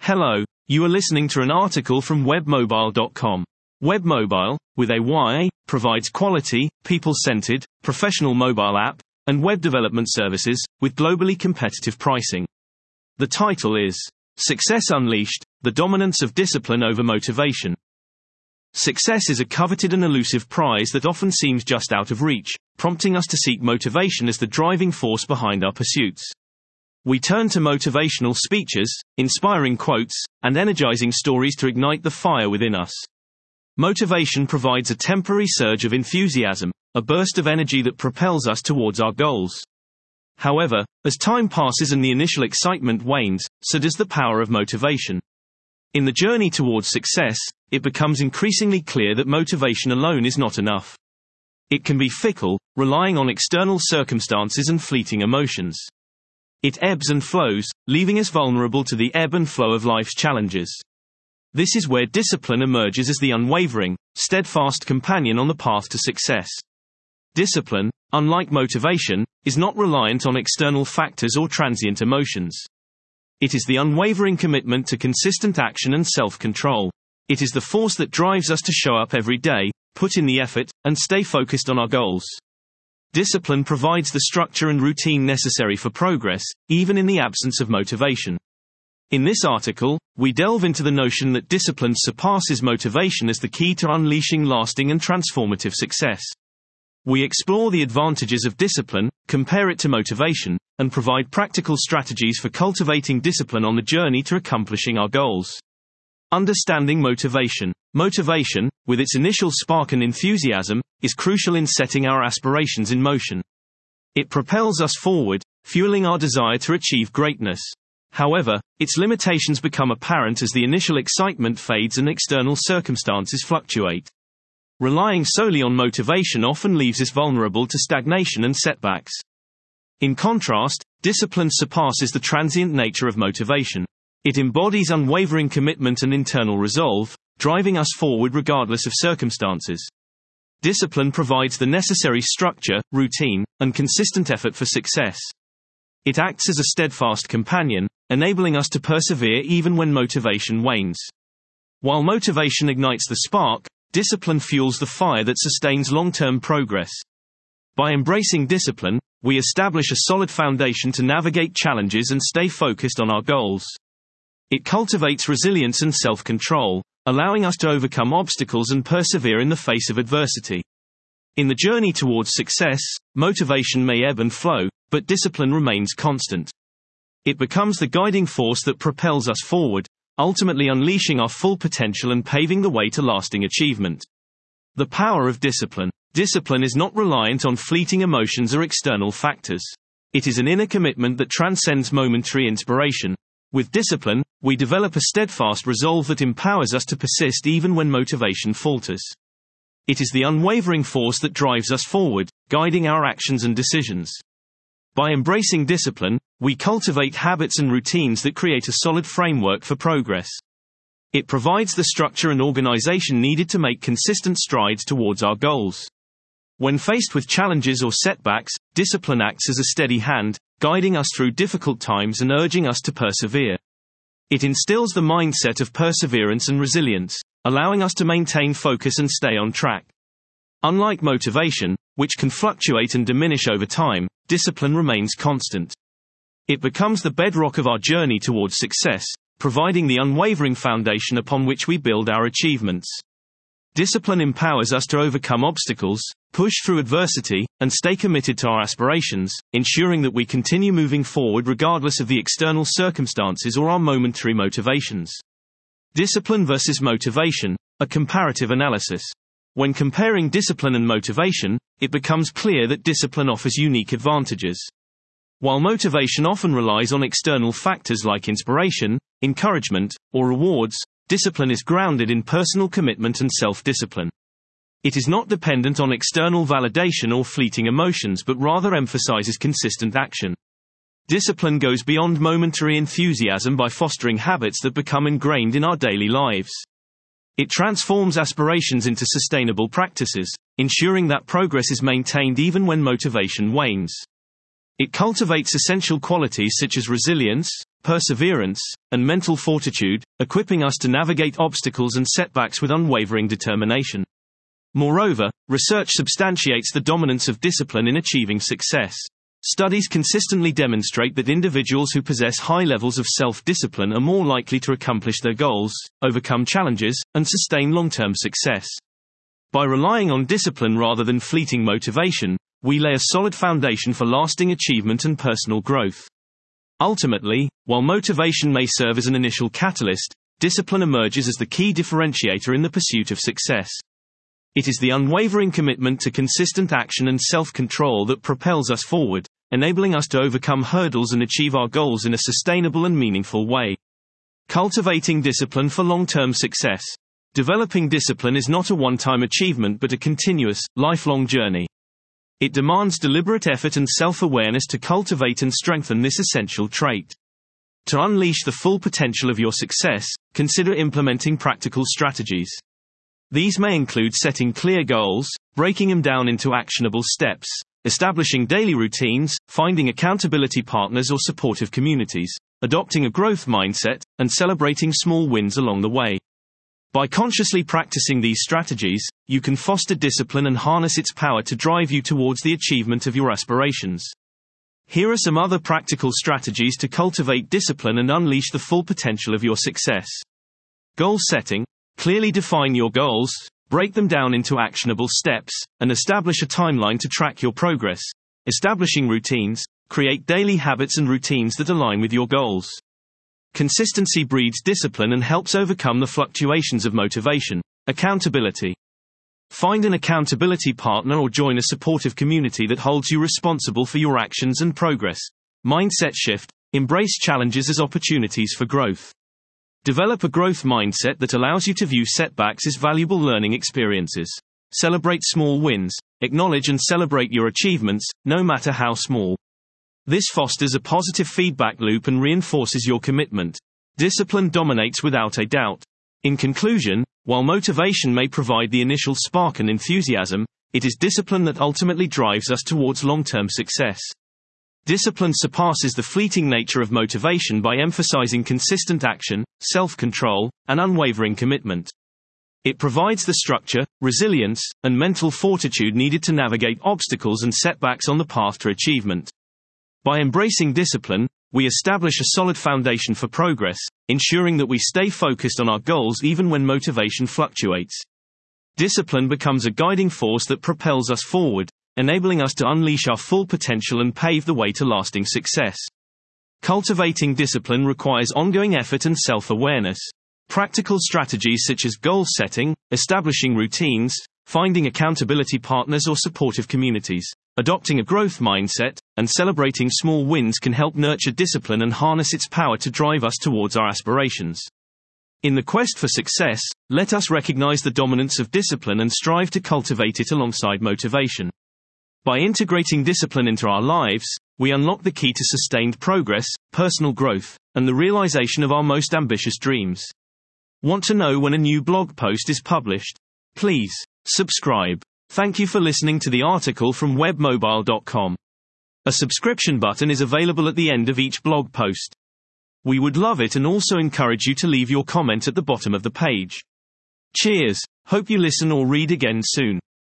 Hello, you are listening to an article from webmobile.com. Webmobile, with a Y, provides quality, people-centered, professional mobile app and web development services with globally competitive pricing. The title is Success Unleashed: The Dominance of Discipline Over Motivation. Success is a coveted and elusive prize that often seems just out of reach, prompting us to seek motivation as the driving force behind our pursuits. We turn to motivational speeches, inspiring quotes, and energizing stories to ignite the fire within us. Motivation provides a temporary surge of enthusiasm, a burst of energy that propels us towards our goals. However, as time passes and the initial excitement wanes, so does the power of motivation. In the journey towards success, it becomes increasingly clear that motivation alone is not enough. It can be fickle, relying on external circumstances and fleeting emotions. It ebbs and flows, leaving us vulnerable to the ebb and flow of life's challenges. This is where discipline emerges as the unwavering, steadfast companion on the path to success. Discipline, unlike motivation, is not reliant on external factors or transient emotions. It is the unwavering commitment to consistent action and self-control. It is the force that drives us to show up every day, put in the effort, and stay focused on our goals. Discipline provides the structure and routine necessary for progress, even in the absence of motivation. In this article, we delve into the notion that discipline surpasses motivation as the key to unleashing lasting and transformative success. We explore the advantages of discipline, compare it to motivation, and provide practical strategies for cultivating discipline on the journey to accomplishing our goals. Understanding motivation. Motivation, with its initial spark and enthusiasm, is crucial in setting our aspirations in motion. It propels us forward, fueling our desire to achieve greatness. However, its limitations become apparent as the initial excitement fades and external circumstances fluctuate. Relying solely on motivation often leaves us vulnerable to stagnation and setbacks. In contrast, discipline surpasses the transient nature of motivation. It embodies unwavering commitment and internal resolve, driving us forward regardless of circumstances. Discipline provides the necessary structure, routine, and consistent effort for success. It acts as a steadfast companion, enabling us to persevere even when motivation wanes. While motivation ignites the spark, discipline fuels the fire that sustains long-term progress. By embracing discipline, we establish a solid foundation to navigate challenges and stay focused on our goals. It cultivates resilience and self-control, allowing us to overcome obstacles and persevere in the face of adversity. In the journey towards success, motivation may ebb and flow, but discipline remains constant. It becomes the guiding force that propels us forward, ultimately unleashing our full potential and paving the way to lasting achievement. The power of discipline. Discipline is not reliant on fleeting emotions or external factors. It is an inner commitment that transcends momentary inspiration. With discipline, we develop a steadfast resolve that empowers us to persist even when motivation falters. It is the unwavering force that drives us forward, guiding our actions and decisions. By embracing discipline, we cultivate habits and routines that create a solid framework for progress. It provides the structure and organization needed to make consistent strides towards our goals. When faced with challenges or setbacks, discipline acts as a steady hand, guiding us through difficult times and urging us to persevere. It instills the mindset of perseverance and resilience, allowing us to maintain focus and stay on track. Unlike motivation, which can fluctuate and diminish over time, discipline remains constant. It becomes the bedrock of our journey towards success, providing the unwavering foundation upon which we build our achievements. Discipline empowers us to overcome obstacles, push through adversity, and stay committed to our aspirations, ensuring that we continue moving forward regardless of the external circumstances or our momentary motivations. Discipline versus motivation, a comparative analysis. When comparing discipline and motivation, it becomes clear that discipline offers unique advantages. While motivation often relies on external factors like inspiration, encouragement, or rewards, discipline is grounded in personal commitment and self-discipline. It is not dependent on external validation or fleeting emotions but rather emphasizes consistent action. Discipline goes beyond momentary enthusiasm by fostering habits that become ingrained in our daily lives. It transforms aspirations into sustainable practices, ensuring that progress is maintained even when motivation wanes. It cultivates essential qualities such as resilience, perseverance, and mental fortitude, equipping us to navigate obstacles and setbacks with unwavering determination. Moreover, research substantiates the dominance of discipline in achieving success. Studies consistently demonstrate that individuals who possess high levels of self-discipline are more likely to accomplish their goals, overcome challenges, and sustain long-term success. By relying on discipline rather than fleeting motivation, we lay a solid foundation for lasting achievement and personal growth. Ultimately, while motivation may serve as an initial catalyst, discipline emerges as the key differentiator in the pursuit of success. It is the unwavering commitment to consistent action and self-control that propels us forward, enabling us to overcome hurdles and achieve our goals in a sustainable and meaningful way. Cultivating discipline for long-term success. Developing discipline is not a one-time achievement but a continuous, lifelong journey. It demands deliberate effort and self-awareness to cultivate and strengthen this essential trait. To unleash the full potential of your success, consider implementing practical strategies. These may include setting clear goals, breaking them down into actionable steps, establishing daily routines, finding accountability partners or supportive communities, adopting a growth mindset, and celebrating small wins along the way. By consciously practicing these strategies, you can foster discipline and harness its power to drive you towards the achievement of your aspirations. Here are some other practical strategies to cultivate discipline and unleash the full potential of your success. Goal setting. Clearly define your goals, break them down into actionable steps, and establish a timeline to track your progress. Establishing routines. Create daily habits and routines that align with your goals. Consistency breeds discipline and helps overcome the fluctuations of motivation. Accountability. Find an accountability partner or join a supportive community that holds you responsible for your actions and progress. Mindset shift. Embrace challenges as opportunities for growth. Develop a growth mindset that allows you to view setbacks as valuable learning experiences. Celebrate small wins. Acknowledge and celebrate your achievements, no matter how small. This fosters a positive feedback loop and reinforces your commitment. Discipline dominates without a doubt. In conclusion, while motivation may provide the initial spark and enthusiasm, it is discipline that ultimately drives us towards long-term success. Discipline surpasses the fleeting nature of motivation by emphasizing consistent action, self-control, and unwavering commitment. It provides the structure, resilience, and mental fortitude needed to navigate obstacles and setbacks on the path to achievement. By embracing discipline, we establish a solid foundation for progress, ensuring that we stay focused on our goals even when motivation fluctuates. Discipline becomes a guiding force that propels us forward, enabling us to unleash our full potential and pave the way to lasting success. Cultivating discipline requires ongoing effort and self-awareness. Practical strategies such as goal setting, establishing routines, finding accountability partners or supportive communities, adopting a growth mindset, and celebrating small wins can help nurture discipline and harness its power to drive us towards our aspirations. In the quest for success, let us recognize the dominance of discipline and strive to cultivate it alongside motivation. By integrating discipline into our lives, we unlock the key to sustained progress, personal growth, and the realization of our most ambitious dreams. Want to know when a new blog post is published? Please subscribe. Thank you for listening to the article from webmobile.com. A subscription button is available at the end of each blog post. We would love it and also encourage you to leave your comment at the bottom of the page. Cheers. Hope you listen or read again soon.